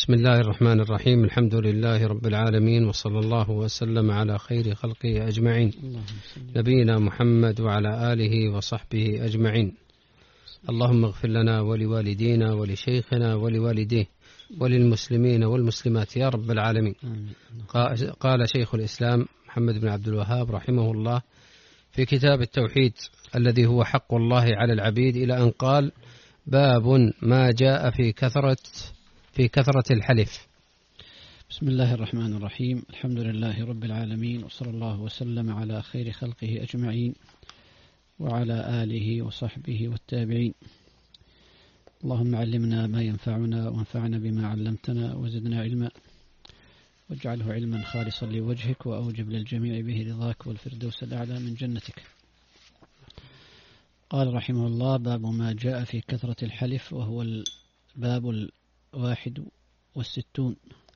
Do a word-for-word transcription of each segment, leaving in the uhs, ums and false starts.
بسم الله الرحمن الرحيم. الحمد لله رب العالمين، وصلى الله وسلم على خير خلقه أجمعين، نبينا محمد وعلى آله وصحبه أجمعين. اللهم اغفر لنا ولوالدينا ولشيخنا ولوالديه وللمسلمين والمسلمات يا رب العالمين. قال شيخ الإسلام محمد بن عبد الوهاب رحمه الله في كتاب التوحيد الذي هو حق الله على العبيد، إلى أن قال: باب ما جاء في كثرة في كثرة الحلف. بسم الله الرحمن الرحيم. الحمد لله رب العالمين، وصلى الله وسلم على خير خلقه أجمعين وعلى آله وصحبه والتابعين. اللهم علمنا ما ينفعنا وانفعنا بما علمتنا وزدنا علما، واجعله علما خالصا لوجهك، وأوجب للجميع به رضاك والفردوس الأعلى من جنتك. قال رحمه الله: باب ما جاء في كثرة الحلف، وهو الباب الواحد والستون.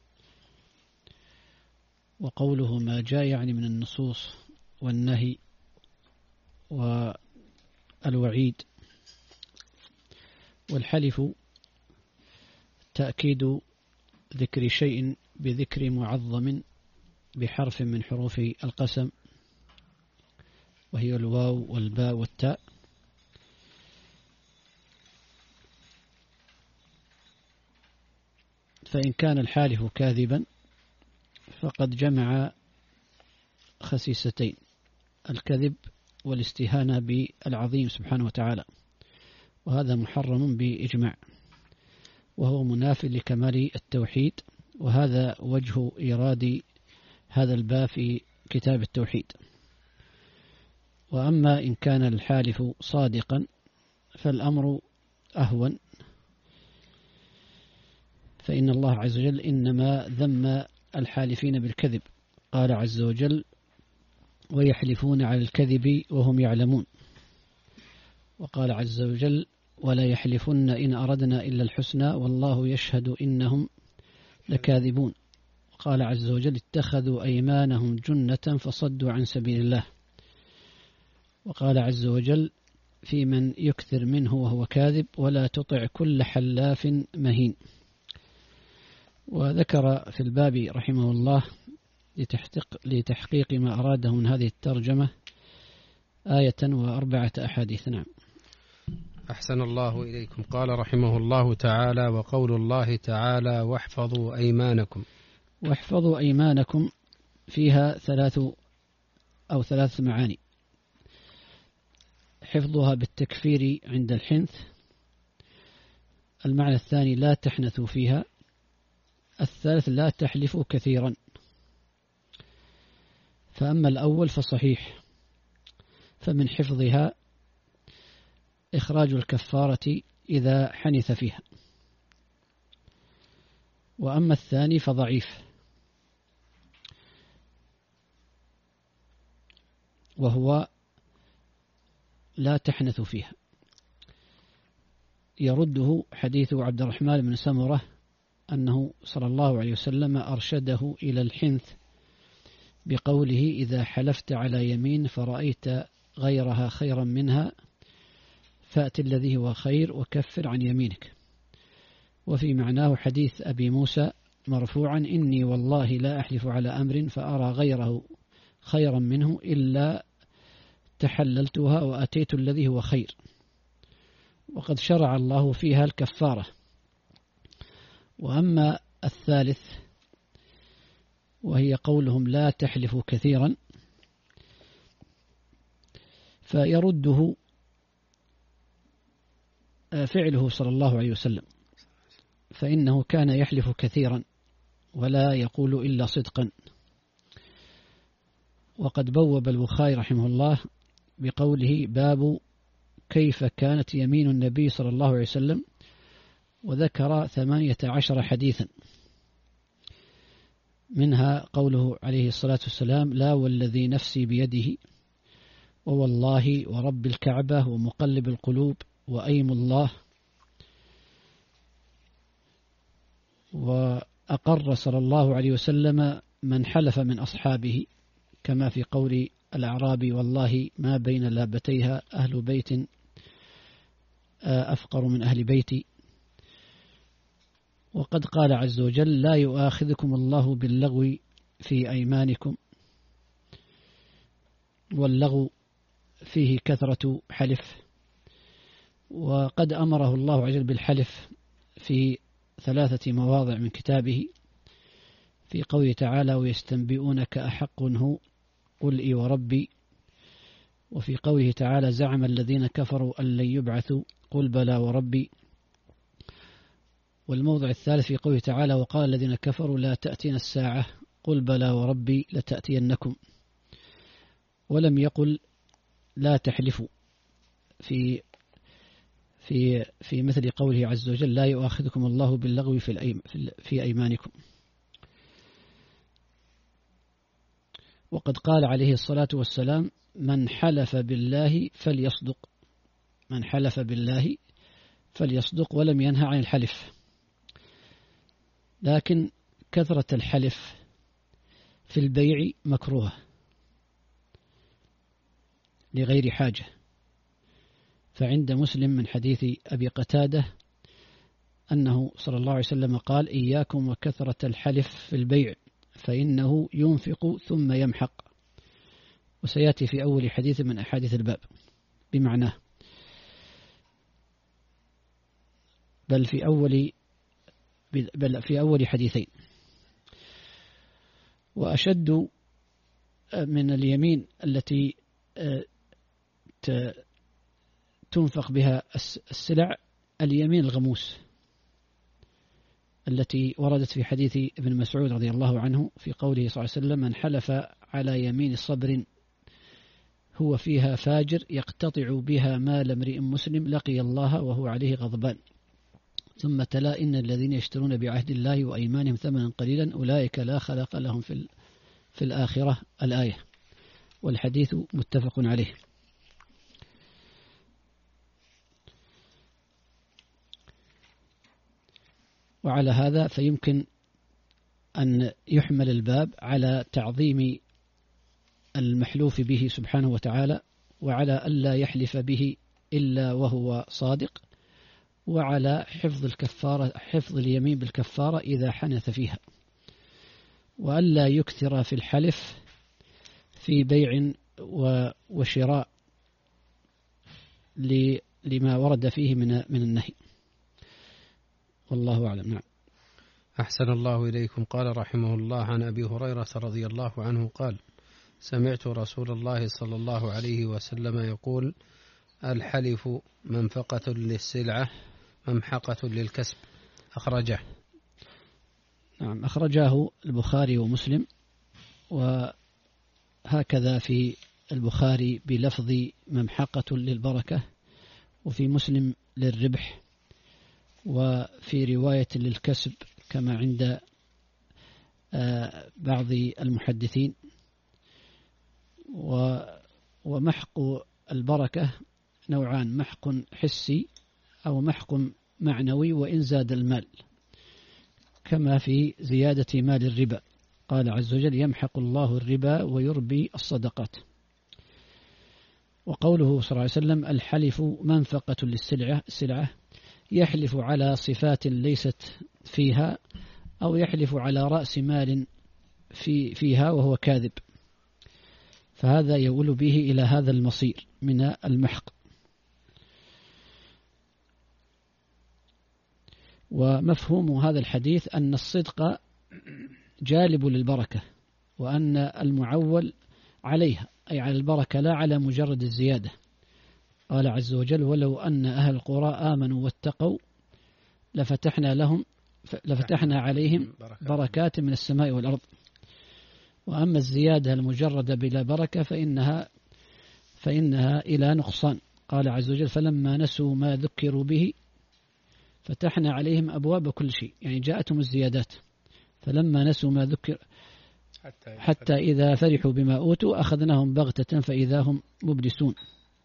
وقوله ما جاء يعني من النصوص والنهي والوعيد. والحلف تأكيد ذكر شيء بذكر معظم بحرف من حروف القسم، وهي الواو والباء والتاء. فإن كان الحالف كاذبا فقد جمع خسيستين: الكذب والاستهانة بالعظيم سبحانه وتعالى، وهذا محرم بإجماع، وهو مناف لكمال التوحيد. وهذا وجه إيراد هذا الباب في كتاب التوحيد. وأما إن كان الحالف صادقا فالأمر أهون، فإن الله عز وجل إنما ذم الحالفين بالكذب. قال عز وجل: ويحلفون على الكذب وهم يعلمون. وقال عز وجل: ولا يحلفن إن أردنا إلا الحسنى والله يشهد إنهم لكاذبون. وقال عز وجل: اتخذوا أيمانهم جنة فصدوا عن سبيل الله. وقال عز وجل في من يكثر منه وهو كاذب: ولا تطع كل حلاف مهين. وذكر في الباب رحمه الله لتحقيق, لتحقيق ما أراده من هذه الترجمة آية وأربعة أحاديث. نعم. أحسن الله إليكم. قال رحمه الله تعالى: وقول الله تعالى: واحفظوا أيمانكم. واحفظوا أيمانكم فيها ثلاث أو ثلاث معاني: حفظها بالتكفير عند الحنث، المعنى الثاني لا تحنثوا فيها، الثالث لا تحلفوا كثيرا. فأما الأول فصحيح، فمن حفظها إخراج الكفارة إذا حنث فيها. وأما الثاني فضعيف، وهو لا تحنث فيها. يرده حديث عبد الرحمن بن سمرة أنه صلى الله عليه وسلم أرشده إلى الحنث بقوله: إذا حلفت على يمين فرأيت غيرها خيرا منها فأت الذي هو خير وكفر عن يمينك. وفي معناه حديث أبي موسى مرفوعا: إني والله لا أحلف على أمر فأرى غيره خيرا منه إلا تحللتها وأتيت الذي هو خير. وقد شرع الله فيها الكفارة. وأما الثالث وهي قولهم لا تحلفوا كثيرا، فيرده فعله صلى الله عليه وسلم، فإنه كان يحلف كثيرا ولا يقول إلا صدقا. وقد بوب البخاري رحمه الله بقوله: باب كيف كانت يمين النبي صلى الله عليه وسلم، وذكر ثمانية عشر حديثا، منها قوله عليه الصلاة والسلام: لا والذي نفسي بيده، ووالله ورب الكعبة ومقلب القلوب وأيم الله. وأقر صلى الله عليه وسلم من حلف من أصحابه، كما في قول الأعرابي: والله ما بين لابتيها أهل بيت أفقر من أهل بيتي. وقد قال عز وجل لا يؤاخذكم الله باللغو في أيمانكم، واللغو فيه كثرة حلف، وقد أمره الله عز وجل بالحلف في ثلاثة مواضع من كتابه، في قوله تعالى ويستنبئونك أحق هو قل إي وربي، وفي قوله تعالى زعم الذين كفروا أن لن يبعثوا قل بلى وربي، والموضع الثالث في قوله تعالى وقال الذين كفروا لا تأتينا الساعة قل بلى وربي لتأتينكم، ولم يقل لا تحلفوا في في في مثل قوله عز وجل لا يؤاخذكم الله باللغو في الأيم في أيمانكم. وقد قال عليه الصلاة والسلام من حلف بالله فليصدق، من حلف بالله فليصدق، ولم ينهى عن الحلف. لكن كثرة الحلف في البيع مكروه لغير حاجة، فعند مسلم من حديث أبي قتادة أنه صلى الله عليه وسلم قال إياكم وكثرة الحلف في البيع فإنه ينفق ثم يمحق، وسيأتي في أول حديث من أحاديث الباب بمعناه، بل في أول بل في أول حديثين. وأشد من اليمين التي تنفق بها السلع اليمين الغموس التي وردت في حديث ابن مسعود رضي الله عنه في قوله صلى الله عليه وسلم من حلف على يمين صبر هو فيها فاجر يقتطع بها مال امرئ مسلم لقي الله وهو عليه غضبان، ثم تلا إن الذين يشترون بعهد الله وأيمانهم ثمنا قليلا أولئك لا خلق لهم في في الآخرة الآية، والحديث متفق عليه. وعلى هذا فيمكن أن يحمل الباب على تعظيم المحلوف به سبحانه وتعالى، وعلى ألا يحلف به إلا وهو صادق، وعلى حفظ الكفارة حفظ اليمين بالكفارة إذا حنث فيها، وألا يكثر في الحلف في بيع وشراء لما ورد فيه من من النهي، والله أعلم. نعم. أحسن الله إليكم. قال رحمه الله عن أبي هريرة رضي الله عنه قال سمعت رسول الله صلى الله عليه وسلم يقول الحلف منفقة للسلعة ممحقة للكسب، أخرجه. نعم، أخرجاه البخاري ومسلم، وهكذا في البخاري بلفظ ممحقة للبركة، وفي مسلم للربح، وفي رواية للكسب كما عند بعض المحدثين. ومحق البركة نوعان، محق حسي أو محق معنوي وإن زاد المال، كما في زيادة مال الربا، قال عز وجل يمحق الله الربا ويربي الصدقات. وقوله صلى الله عليه وسلم الحلف منفقة للسلعة، السلعة يحلف على صفات ليست فيها، أو يحلف على رأس مال في فيها وهو كاذب، فهذا يؤول به إلى هذا المصير من المحق. ومفهوم هذا الحديث أن الصدق جالب للبركة، وأن المعول عليها أي على البركة لا على مجرد الزيادة. قال عز وجل ولو أن أهل القرى آمنوا واتقوا لفتحنا لهم لفتحنا عليهم بركات من السماء والأرض. وأما الزيادة المجردة بلا بركة فإنها فإنها إلى نقصان. قال عز وجل فلما نسوا ما ذكروا به فتحنا عليهم أبواب كل شيء، يعني جاءتهم الزيادات، فلما نسوا ما ذكر حتى إذا فرحوا بما أوتوا أخذناهم بغتة فإذا هم مبلسون.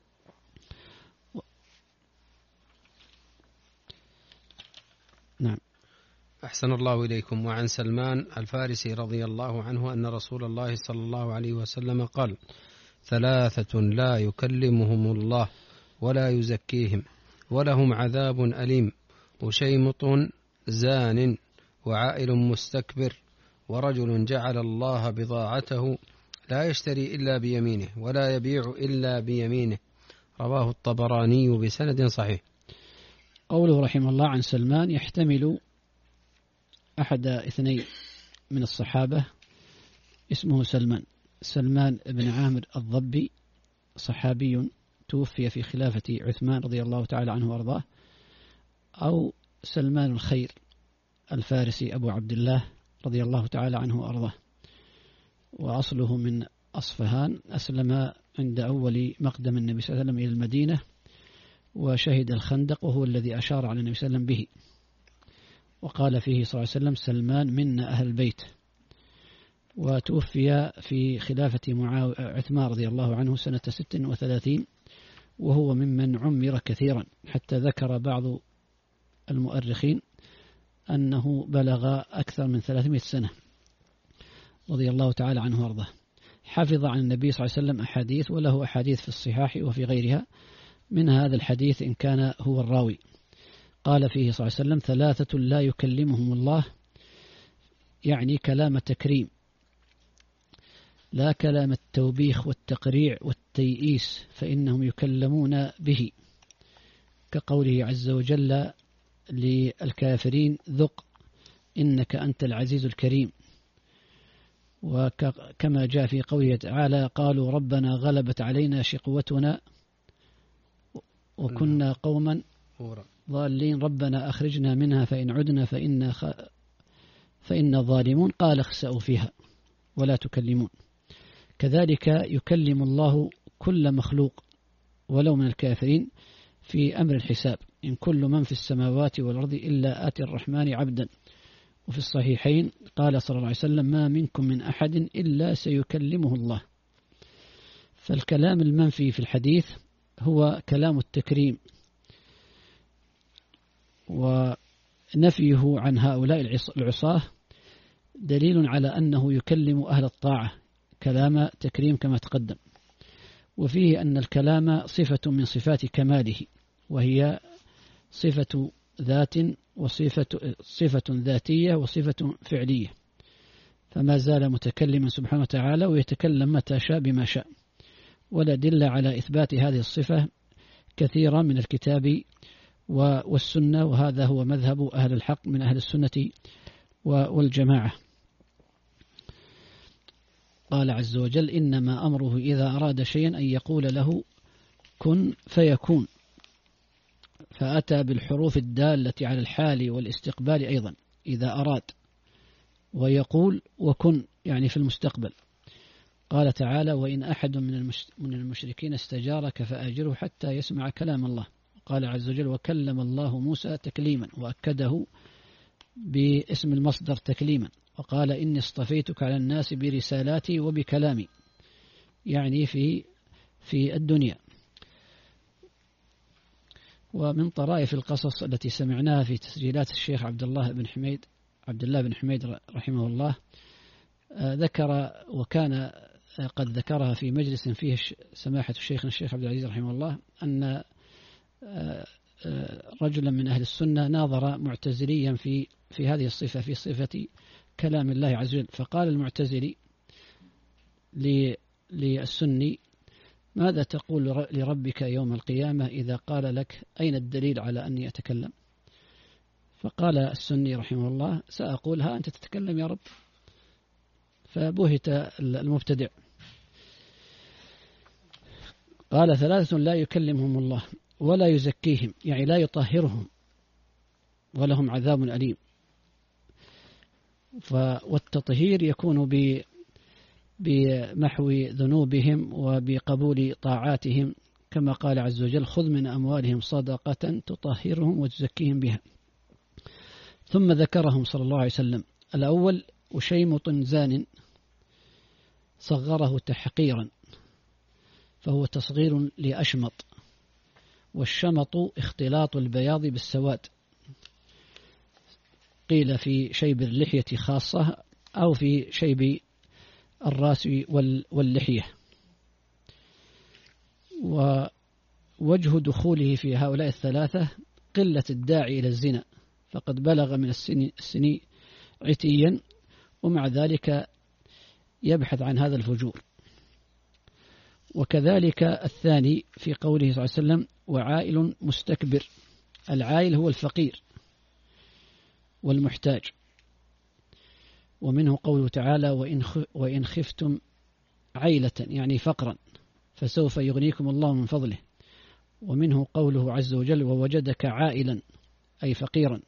نعم. أحسن الله إليكم. وعن سلمان الفارسي رضي الله عنه أن رسول الله صلى الله عليه وسلم قال ثلاثة لا يكلمهم الله ولا يزكيهم ولهم عذاب أليم وشيمط زان وعائل مستكبر ورجل جعل الله بضاعته لا يشتري إلا بيمينه ولا يبيع إلا بيمينه. رواه الطبراني بسند صحيح. قوله رحمه الله عن سلمان يحتمل أحد اثنين من الصحابة اسمه سلمان، سلمان بن عامر الضبي صحابي توفي في خلافة عثمان رضي الله تعالى عنه وارضاه، أو سلمان الخير الفارسي أبو عبد الله رضي الله تعالى عنه وارضاه، وأصله من أصفهان، أسلم عند أول مقدم النبي صلى الله عليه وسلم إلى المدينة وشهد الخندق، وهو الذي أشار على النبي صلى الله عليه وسلم به، وقال فيه صلى الله عليه وسلم سلمان منا أهل البيت. وتوفي في خلافة عثمان رضي الله عنه سنة ست وثلاثين، وهو ممن عمر كثيرا، حتى ذكر بعض المؤرخين أنه بلغ أكثر من ثلاثمائة سنة رضي الله تعالى عنه وارضاه. حفظ عن النبي صلى الله عليه وسلم أحاديث، وله أحاديث في الصحاح وفي غيرها، من هذا الحديث إن كان هو الراوي. قال فيه صلى الله عليه وسلم ثلاثة لا يكلمهم الله، يعني كلام تكريم، لا كلام التوبيخ والتقريع والتيئيس، فإنهم يكلمون به، كقوله عز وجل للكافرين ذق إنك أنت العزيز الكريم، وكما جاء في قوله تعالى قالوا ربنا غلبت علينا شقوتنا وكنا قوما ضالين ربنا أخرجنا منها فإن عدنا فإنا, خ... فإنا ظالمون قال اخسأوا فيها ولا تكلمون. كذلك يكلم الله كل مخلوق ولو من الكافرين في أمر الحساب، إن كل من في السماوات والأرض إلا آتي الرحمن عبدا. وفي الصحيحين قال صلى الله عليه وسلم ما منكم من أحد إلا سيكلمه الله. فالكلام المنفي في الحديث هو كلام التكريم، ونفيه عن هؤلاء العصاة دليل على أنه يكلم أهل الطاعة كلام تكريم كما تقدم. وفيه أن الكلام صفة من صفات كماله، وهي صفة ذات وصفة صفة ذاتية وصفة فعلية، فما زال متكلما سبحانه وتعالى، ويتكلم متى شاء بما شاء. ولا دل على إثبات هذه الصفة كثيرا من الكتاب والسنة، وهذا هو مذهب أهل الحق من أهل السنة والجماعة. قال عز وجل إنما أمره إذا أراد شيئا أن يقول له كن فيكون، فأتى بالحروف الدالة على الحال والاستقبال أيضا إذا أراد، ويقول وكن يعني في المستقبل. قال تعالى وإن أحد من المشركين استجارك فأجره حتى يسمع كلام الله. قال عز وجل وكلم الله موسى تكليما، وأكده باسم المصدر تكليما، وقال إني اصطفيتك على الناس برسالاتي وبكلامي، يعني في في الدنيا. ومن طرائف القصص التي سمعناها في تسجيلات الشيخ عبد الله بن حميد عبد الله بن حميد رحمه الله، ذكر وكان قد ذكرها في مجلس فيه سماحة الشيخ الشيخ عبد العزيز رحمه الله، أن رجلا من أهل السنة ناظر معتزليا في في هذه الصفة، في صفة كلام الله عز وجل، فقال المعتزلي للسني ماذا تقول لربك يوم القيامة إذا قال لك أين الدليل على أني أتكلم؟ فقال السني رحمه الله سأقول ها أنت تتكلم يا رب. فبهت المبتدع. قال ثلاثة لا يكلمهم الله ولا يزكيهم، يعني لا يطهرهم ولهم عذاب أليم. والتطهير يكون بمحو ذنوبهم وبقبول طاعاتهم، كما قال عز وجل خذ من أموالهم صدقة تطهرهم وتزكيهم بها. ثم ذكرهم صلى الله عليه وسلم. الأول وشيمط زان صغره تحقيرا، فهو تصغير لأشمط، والشمط اختلاط البياض بالسواد، قيل في شيب اللحية خاصة أو في شيب الراس واللحية. ووجه دخوله في هؤلاء الثلاثة قلة الداعي إلى الزنا، فقد بلغ من السن, السن عتيا، ومع ذلك يبحث عن هذا الفجور. وكذلك الثاني في قوله صلى الله عليه وسلم وعائل مستكبر. العائل هو الفقير والمحتاج، ومنه قوله تعالى وإن خفتم عيلة يعني فقرا فسوف يغنيكم الله من فضله. ومنه قوله عز وجل ووجدك عائلا أي فقيرا.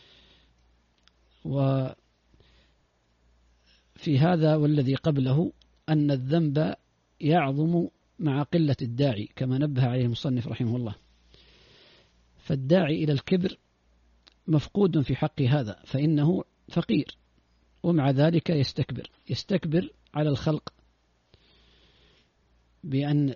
وفي هذا والذي قبله أن الذنب يعظم مع قلة الداعي كما نبه عليه المصنف رحمه الله، فالداعي إلى الكبر مفقود في حق هذا، فإنه فقير ومع ذلك يستكبر يستكبر على الخلق بأن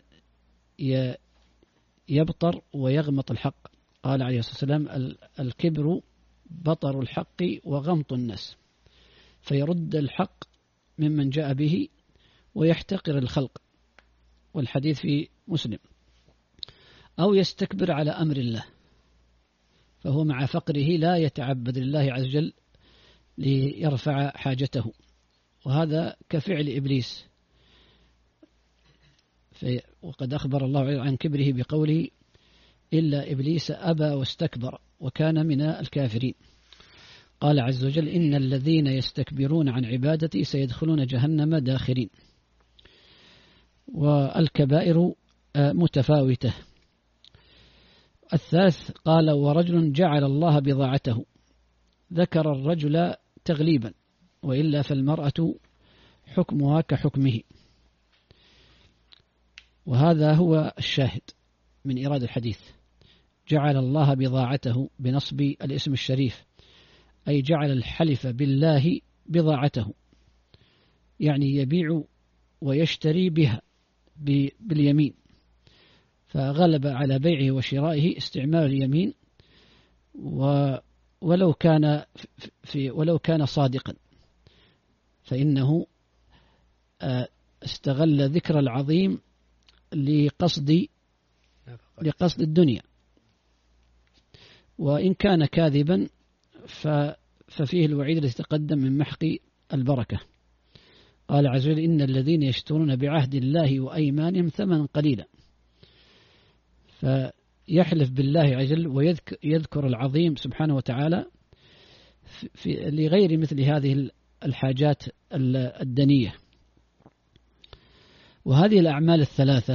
يبطر ويغمط الحق. قال عليه الصلاة والسلام الكبر بطر الحق وغمط الناس، فيرد الحق ممن جاء به ويحتقر الخلق، والحديث في مسلم. أو يستكبر على أمر الله، فهو مع فقره لا يتعبد لله عز وجل ليرفع حاجته، وهذا كفعل إبليس. وقد أخبر الله عن كبره بقوله إلا إبليس أبى واستكبر وكان من الكافرين. قال عز وجل إن الذين يستكبرون عن عبادتي سيدخلون جهنم داخرين. والكبائر متفاوتة. الثالث قال ورجل جعل الله بضاعته. ذكر الرجل تغليبا، وإلا فالمرأة حكمها كحكمه، وهذا هو الشاهد من إيراد الحديث. جعل الله بضاعته بنصب الاسم الشريف، أي جعل الحلف بالله بضاعته، يعني يبيع ويشتري بها باليمين، فغلب على بيعه وشرائه استعمال اليمين، ولو كان في ولو كان صادقا فإنه استغل ذكر العظيم لقصد لقصد الدنيا، وإن كان كاذبا ففيه الوعيد الذي تقدم من محق البركة. قال عز وجل إن الذين يشترون بعهد الله وأيمانهم ثمنا قليلا، فيحلف بالله عز وجل ويذكر العظيم سبحانه وتعالى في لغير مثل هذه الحاجات الدنية. وهذه الأعمال الثلاثة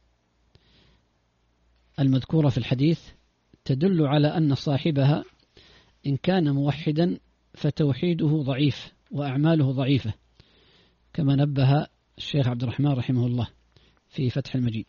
المذكورة في الحديث تدل على أن صاحبها إن كان موحدا فتوحيده ضعيف وأعماله ضعيفة، كما نبه الشيخ عبد الرحمن رحمه الله في فتح المجيد.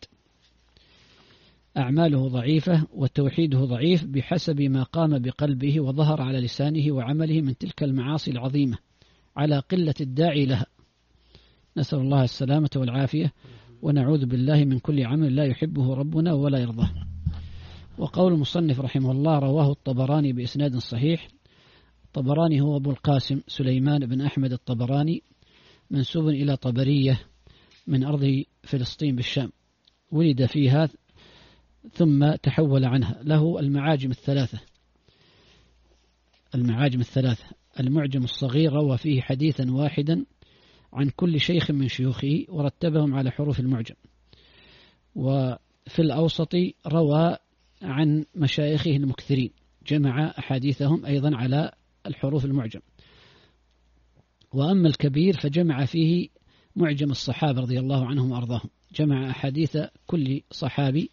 أعماله ضعيفة وتوحيده ضعيف بحسب ما قام بقلبه وظهر على لسانه وعمله من تلك المعاصي العظيمة على قلة الداعي لها. نسأل الله السلامة والعافية، ونعوذ بالله من كل عمل لا يحبه ربنا ولا يرضاه. وقول المصنف رحمه الله رواه الطبراني بإسناد صحيح. الطبراني هو أبو القاسم سليمان بن أحمد الطبراني، منسوب إلى طبرية من أرض فلسطين بالشام، ولد فيها ثم تحول عنها. له المعاجم الثلاثة المعاجم الثلاثة المعجم الصغير روى فيه حديثا واحدا عن كل شيخ من شيوخه ورتبهم على حروف المعجم. وفي الأوسط روى عن مشايخه المكثرين، جمع أحاديثهم أيضا على الحروف المعجم. وأما الكبير فجمع فيه معجم الصحابة رضي الله عنهم وأرضاهم، جمع أحاديث كل صحابي،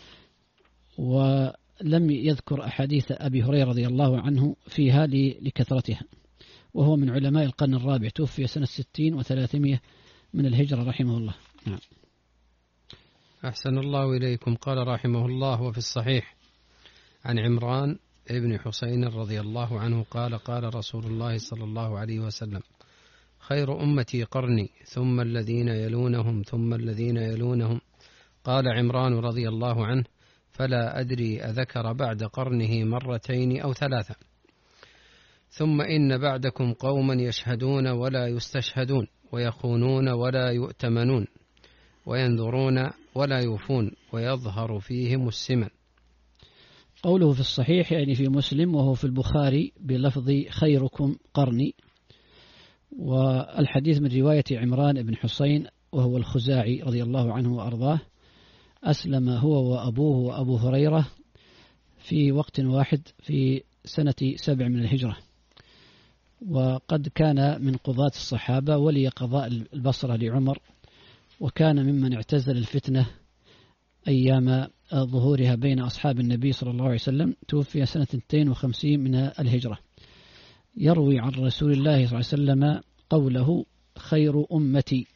ولم يذكر أحاديث أبي هريرة رضي الله عنه فيها لكثرتها. وهو من علماء القرن الرابع، توفي سنة ستين وثلاثمائة من الهجرة رحمه الله. نعم. أحسن الله إليكم. قال رحمه الله وفي الصحيح عن عمران ابن حسين رضي الله عنه قال قال رسول الله صلى الله عليه وسلم خير أمتي قرني ثم الذين يلونهم ثم الذين يلونهم. قال عمران رضي الله عنه فلا أدري أذكر بعد قرنه مرتين أو ثلاثة. ثم إن بعدكم قوما يشهدون ولا يستشهدون ويخونون ولا يؤتمنون وينذرون ولا يوفون ويظهر فيهم السمن. قوله في الصحيح يعني في مسلم وهو في البخاري بلفظ خيركم قرني. والحديث من رواية عمران بن حسين وهو الخزاعي رضي الله عنه وأرضاه، أسلم هو وأبوه وأبو هريرة في وقت واحد في سنة سبع من الهجرة، وقد كان من قضاة الصحابة ولي قضاء البصرة لعمر، وكان ممن اعتزل الفتنة أيام ظهورها بين أصحاب النبي صلى الله عليه وسلم. توفي سنة اثنين وخمسين من الهجرة. يروي عن رسول الله صلى الله عليه وسلم قوله خير أمتي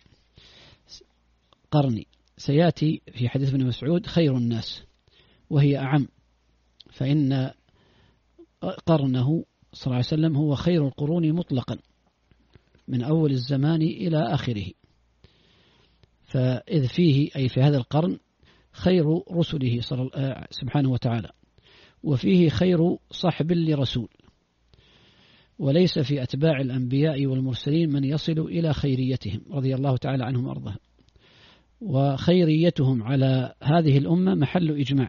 قرني. سيأتي في حديث ابن مسعود خير الناس، وهي أعم، فإن قرنه صلى الله عليه وسلم هو خير القرون مطلقا من أول الزمان إلى آخره. فإذ فيه أي في هذا القرن خير رسله سبحانه وتعالى، وفيه خير صحب لرسول، وليس في أتباع الأنبياء والمرسلين من يصل إلى خيريتهم رضي الله تعالى عنهم وأرضاهم. وخيريتهم على هذه الأمة محل إجماع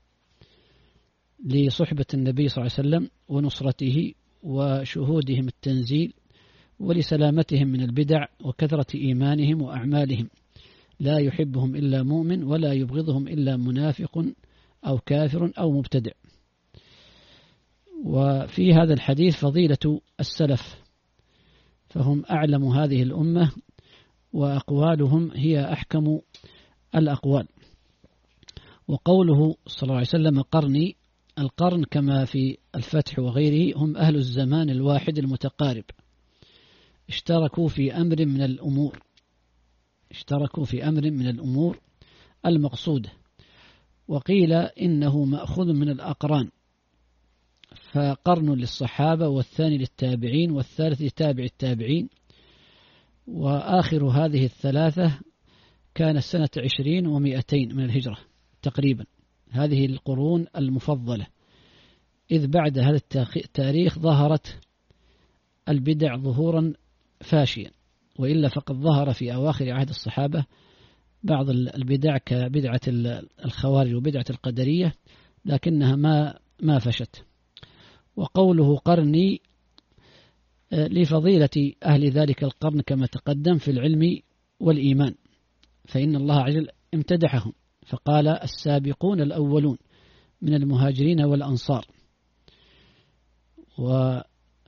لصحبة النبي صلى الله عليه وسلم ونصرته وشهودهم التنزيل ولسلامتهم من البدع وكثرة إيمانهم وأعمالهم، لا يحبهم إلا مؤمن ولا يبغضهم إلا منافق أو كافر أو مبتدع. وفي هذا الحديث فضيلة السلف، فهم أعلم هذه الأمة وأقوالهم هي أحكم الأقوال. وقوله صلى الله عليه وسلم قرني، القرن كما في الفتح وغيره هم أهل الزمان الواحد المتقارب، اشتركوا في أمر من الأمور اشتركوا في أمر من الأمور المقصودة. وقيل إنه مأخوذ من الأقران، فقرن للصحابة والثاني للتابعين والثالث لتابع التابعين، وآخر هذه الثلاثة كان سنة عشرين ومئتين من الهجرة تقريبا. هذه القرون المفضلة، إذ بعد هذا التاريخ ظهرت البدع ظهورا فاشيا، وإلا فقد ظهر في أواخر عهد الصحابة بعض البدع كبدعة الخوارج وبدعة القدرية، لكنها ما ما فشت. وقوله قرني لفضيلة أهل ذلك القرن كما تقدم في العلم والإيمان، فإن الله عز وجل امتدحهم فقال السابقون الأولون من المهاجرين والأنصار، وقال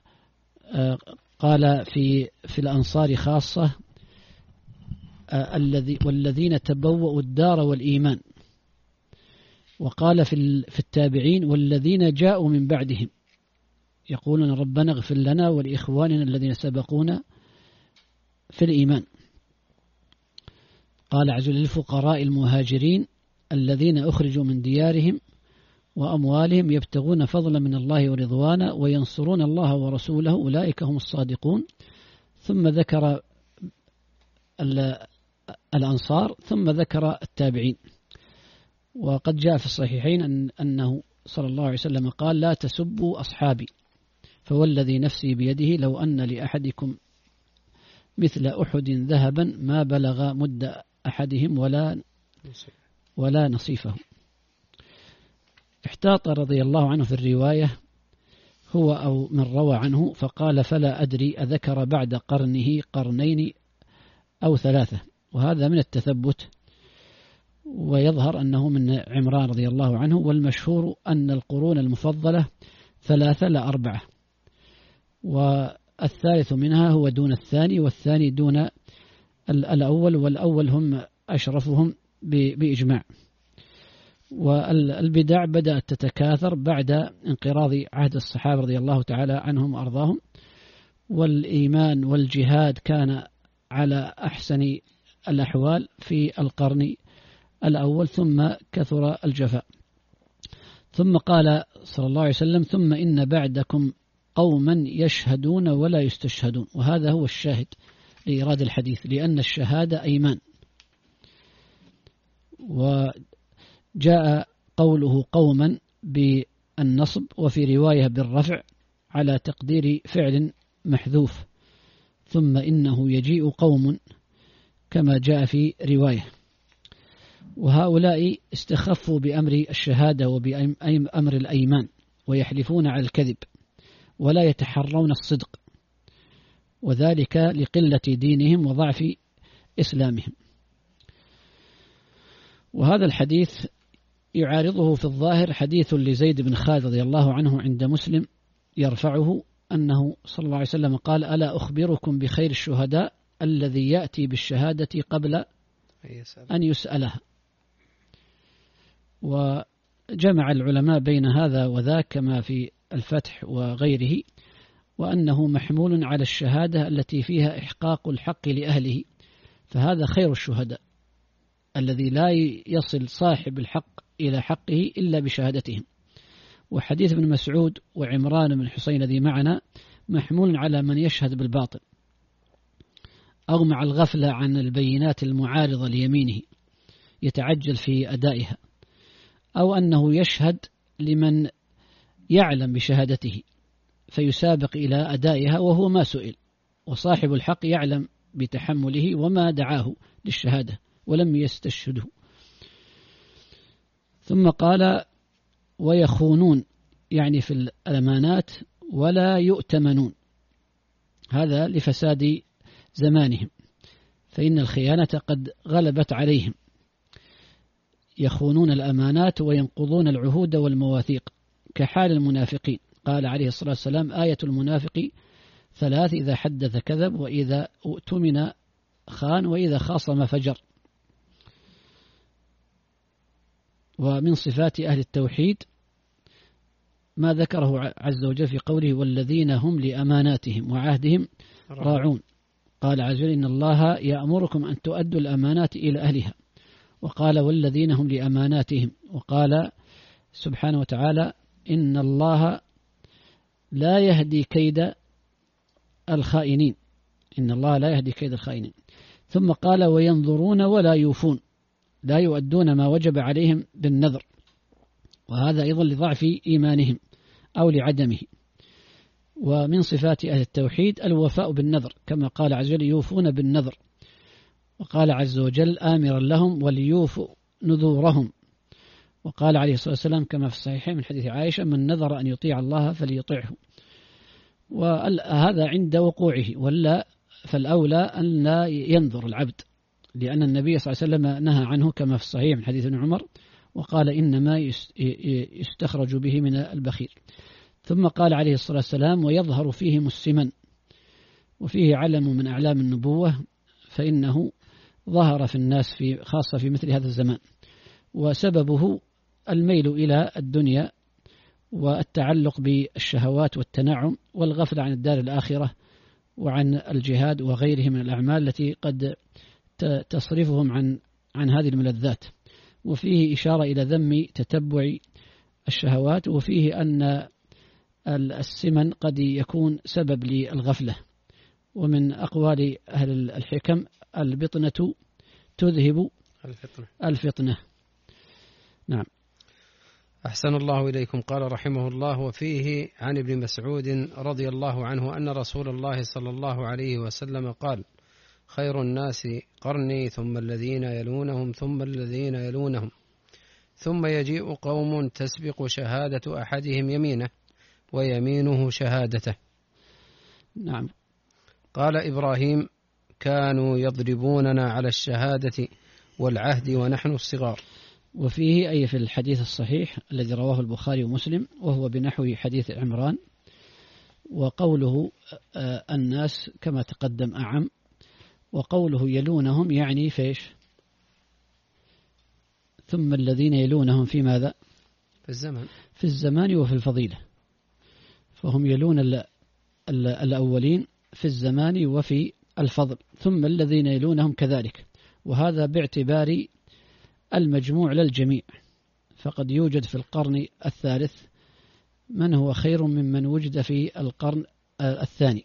في في الأنصار خاصة الذي والذين تبوأوا الدار والإيمان، وقال في في التابعين والذين جاءوا من بعدهم يقولون ربنا اغفر لنا ولإخواننا الذين سبقونا في الإيمان. قال عز وجل للفقراء المهاجرين الذين أخرجوا من ديارهم وأموالهم يبتغون فضلا من الله ورضوانا وينصرون الله ورسوله أولئك هم الصادقون. ثم ذكر الأنصار ثم ذكر التابعين. وقد جاء في الصحيحين أن أنه صلى الله عليه وسلم قال لا تسبوا أصحابي فوالذي نفسي بيده لو أن لأحدكم مثل أحد ذهبا ما بلغ مد أحدهم ولا ولا نصيفه. احتاط رضي الله عنه في الرواية هو أو من روى عنه فقال فلا أدري أذكر بعد قرنه قرنين أو ثلاثة، وهذا من التثبت، ويظهر أنه من عمران رضي الله عنه، والمشهور أن القرون المفضلة ثلاثة لا أربعة، والثالث منها هو دون الثاني والثاني دون الأول، والأول هم أشرفهم بإجماع. والبدع بدأت تتكاثر بعد انقراض عهد الصحابة رضي الله تعالى عنهم وأرضاهم، والإيمان والجهاد كان على أحسن الأحوال في القرن الأول، ثم كثر الجفاء. ثم قال صلى الله عليه وسلم ثم إن بعدكم قوما يشهدون ولا يستشهدون، وهذا هو الشاهد لإيراد الحديث، لأن الشهادة أيمان. وجاء قوله قوما بالنصب وفي رواية بالرفع على تقدير فعل محذوف، ثم إنه يجيء قوم كما جاء في رواية. وهؤلاء استخفوا بأمر الشهادة وبأمر الأيمان ويحلفون على الكذب ولا يتحرون الصدق، وذلك لقلة دينهم وضعف إسلامهم. وهذا الحديث يعارضه في الظاهر حديث لزيد بن خالد رضي الله عنه عند مسلم يرفعه أنه صلى الله عليه وسلم قال: ألا أخبركم بخير الشهداء الذي يأتي بالشهادة قبل أن يسألها. وجمع العلماء بين هذا وذاك كما في الفتح وغيره، وأنه محمول على الشهادة التي فيها إحقاق الحق لأهله، فهذا خير الشهداء الذي لا يصل صاحب الحق إلى حقه إلا بشهادتهم. وحديث ابن مسعود وعمران بن حسين الذي معنا محمول على من يشهد بالباطل أو مع الغفلة عن البينات المعارضة ليمينه يتعجل في أدائها، أو أنه يشهد لمن يعلم بشهادته فيسابق إلى أدائها وهو ما سئل، وصاحب الحق يعلم بتحمله وما دعاه للشهادة ولم يستشهده. ثم قال: ويخونون، يعني في الأمانات، ولا يؤتمنون، هذا لفساد زمانهم، فإن الخيانة قد غلبت عليهم، يخونون الأمانات وينقضون العهود والمواثيق كحال المنافقين. قال عليه الصلاة والسلام: آية المنافق ثلاث: إذا حدث كذب، وإذا اؤتمن خان، وإذا خاصم فجر. ومن صفات أهل التوحيد ما ذكره عز وجل في قوله: والذين هم لأماناتهم وعهدهم راعون. قال عز وجل: إن الله يأمركم أن تؤدوا الأمانات إلى أهلها. وقال: والذين هم لأماناتهم. وقال سبحانه وتعالى: إن الله لا يهدي كيد الخائنين، إن الله لا يهدي كيد الخائنين. ثم قال: وينظرون ولا يوفون، لا يؤدون ما وجب عليهم بالنذر، وهذا أيضا لضعف إيمانهم أو لعدمه. ومن صفات أهل التوحيد الوفاء بالنذر، كما قال عز وجل: يوفون بالنذر. وقال عز وجل آمرا لهم وليوفوا نذورهم. وقال عليه الصلاة والسلام كما في الصحيحين من حديث عائشة: من نذر أن يطيع الله فليطيعه. وهذا عند وقوعه، ولا فالأولى أن لا ينذر العبد، لأن النبي صلى الله عليه وسلم نهى عنه كما في الصحيح من حديث ابن عمر، وقال: إنما يستخرج به من البخيل. ثم قال عليه الصلاة والسلام: ويظهر فيهم السمن، وفيه علم من أعلام النبوة، فإنه ظهر في الناس في خاصة في مثل هذا الزمان، وسببه الميل إلى الدنيا والتعلق بالشهوات والتنعم والغفلة عن الدار الآخرة وعن الجهاد وغيره من الأعمال التي قد تصرفهم عن عن هذه الملذات. وفيه إشارة إلى ذم تتبع الشهوات، وفيه أن السمن قد يكون سبب للغفلة. ومن أقوال أهل الحكم: البطنة تذهب الفطنة, الفطنة. نعم. أحسن الله إليكم. قال رحمه الله: وفيه عن ابن مسعود رضي الله عنه أن رسول الله صلى الله عليه وسلم قال: خير الناس قرني، ثم الذين يلونهم، ثم الذين يلونهم، ثم يجيء قوم تسبق شهادة أحدهم يمينه ويمينه شهادته. نعم. قال إبراهيم: كانوا يضربوننا على الشهادة والعهد ونحن الصغار. وفيه أي في الحديث الصحيح الذي رواه البخاري ومسلم، وهو بنحو حديث عمران. وقوله الناس كما تقدم أعم، وقوله يلونهم يعني فيش؟ ثم الذين يلونهم في ماذا؟ في الزمان، في الزمان وفي الفضيلة، فهم يلون الأولين في الزمان وفي الفضل، ثم الذين يلونهم كذلك. وهذا باعتبار المجموع للجميع، فقد يوجد في القرن الثالث من هو خير ممن وجد في القرن الثاني.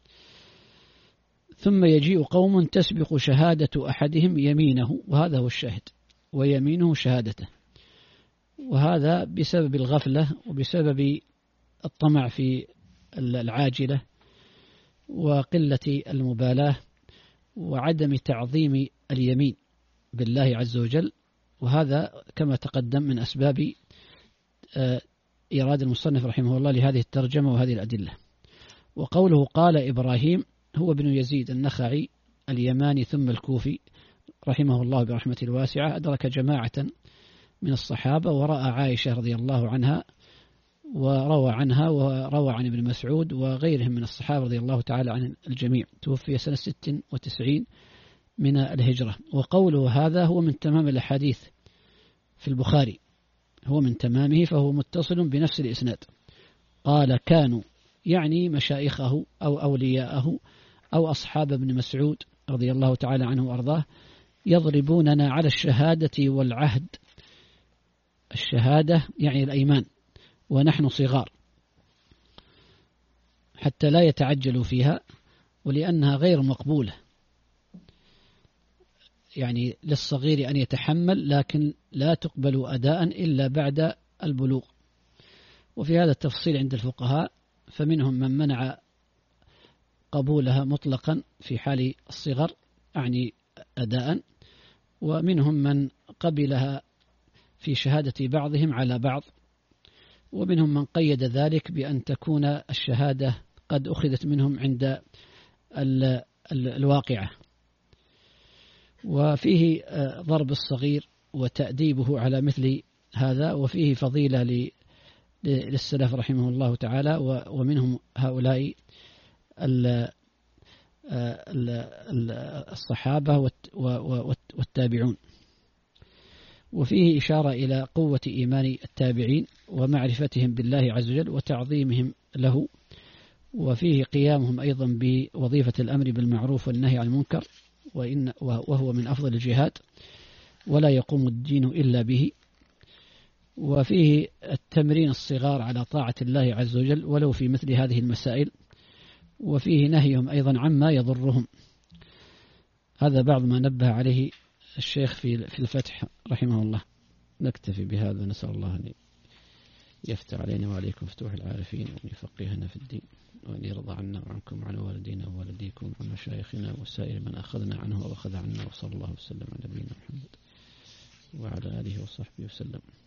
ثم يجيء قوم تسبق شهادة أحدهم يمينه، وهذا هو الشاهد، ويمينه شهادته. وهذا بسبب الغفلة وبسبب الطمع في العاجلة وقلة المبالاة وعدم تعظيم اليمين بالله عز وجل، وهذا كما تقدم من أسباب إيراد المصنف رحمه الله لهذه الترجمة وهذه الأدلة. وقوله قال إبراهيم هو بن يزيد النخعي اليماني ثم الكوفي رحمه الله برحمة الواسعة، أدرك جماعة من الصحابة ورأى عائشة رضي الله عنها وروى عنها وروى عن ابن مسعود وغيرهم من الصحابة رضي الله تعالى عن الجميع. توفي سنة ست وتسعين من الهجرة. وقوله هذا هو من تمام الأحاديث في البخاري، هو من تمامه فهو متصل بنفس الإسناد. قال كانوا يعني مشايخه أو أولياءه أو أصحاب ابن مسعود رضي الله تعالى عنه وأرضاه يضربوننا على الشهادة والعهد، الشهادة يعني الأيمان، ونحن صغار حتى لا يتعجلوا فيها، ولأنها غير مقبولة، يعني للصغير أن يتحمل لكن لا تقبل أداء إلا بعد البلوغ. وفي هذا التفصيل عند الفقهاء فمنهم من منع قبولها مطلقا في حال الصغر أعني أداء، ومنهم من قبلها في شهادة بعضهم على بعض، ومنهم من قيد ذلك بأن تكون الشهادة قد أخذت منهم عند الواقعة. وفيه ضرب الصغير وتأديبه على مثل هذا، وفيه فضيلة للسلف رحمه الله تعالى، ومنهم هؤلاء الصحابة والتابعون. وفيه إشارة إلى قوة إيمان التابعين ومعرفتهم بالله عز وجل وتعظيمهم له، وفيه قيامهم أيضا بوظيفة الأمر بالمعروف والنهي عن المنكر، وإن وهو من أفضل الجهاد ولا يقوم الدين إلا به. وفيه التمرين الصغار على طاعة الله عز وجل ولو في مثل هذه المسائل، وفيه نهيهم أيضا عما يضرهم. هذا بعض ما نبه عليه الشيخ في في الفتح رحمه الله. نكتفي بهذا، نسأل الله أن يفتح علينا وعليكم فتوح العارفين، وأن يفقهنا في الدين، وأن يرضى عنا وعنكم وعن والدينا ووالديكم وعن مشايخنا وسائر من أخذنا عنه وأخذ عنا، وصلى الله وسلم على نبينا محمد وعلى آله وصحبه وسلم.